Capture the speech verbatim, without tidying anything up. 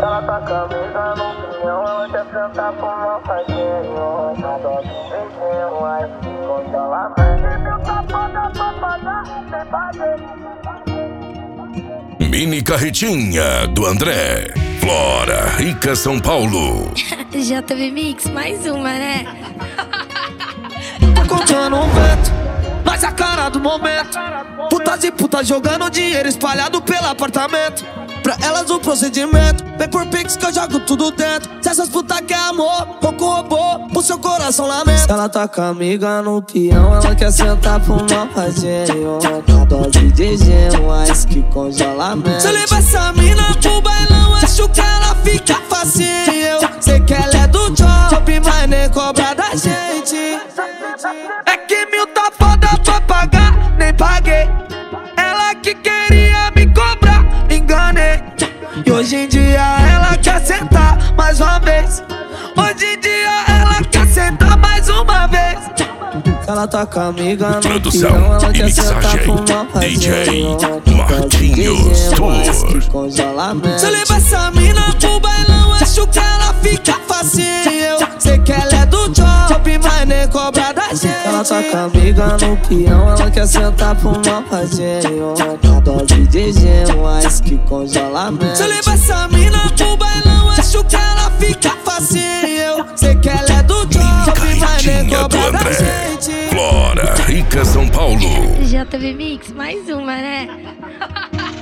Ela tá camisa no pinhão, ela quer sentar com uma faquinha. Na dose de beijinho, ai, congelamento. Meu safada pra pagar, sem fazer. Mini carretinha do André. Flora, Rica, São Paulo. J B Mix, mais uma, né? Tá contando um vento, mas a cara do momento. Putas e putas jogando dinheiro espalhado pelo apartamento. Pra elas o procedimento, vem por pix que eu jogo tudo dentro. Se essas putas quer amor, pouco robô, o seu coração lamenta. Ela tá com a amiga no peão, ela quer sentar pro mal fazinho. Na dose de gelo, ice que congelamento. Se eu levar essa mina pro bailão, acho que ela fica facinho. Sei que ela é do job, mas nem cobra da gente. É que mil tá foda pra pagar, nem paguei. Ela que queria me cobrar, me enganei. E hoje em dia ela quer sentar mais uma vez. Hoje em dia ela quer sentar mais uma vez. Ela tá com a amiga no Produção peão, ela e quer sentar mixagem com uma D J fazinho. Marquinhos Tour. Se eu levar essa mina pro bailão, acho que ela fica facinho. Sei que ela é do job, mas nem cobra da gente. Ela tá com a amiga no peão, ela quer sentar pro mal fazinho. Na dose de gelo, ice que congelamento. Se eu levar essa mina pro bailão, acho que ela fica facinho. Sei que ela é do job, mas nem Carretinha do cobra da André. gente. Flora, Rica, São Paulo. J B Mix, mais uma, né?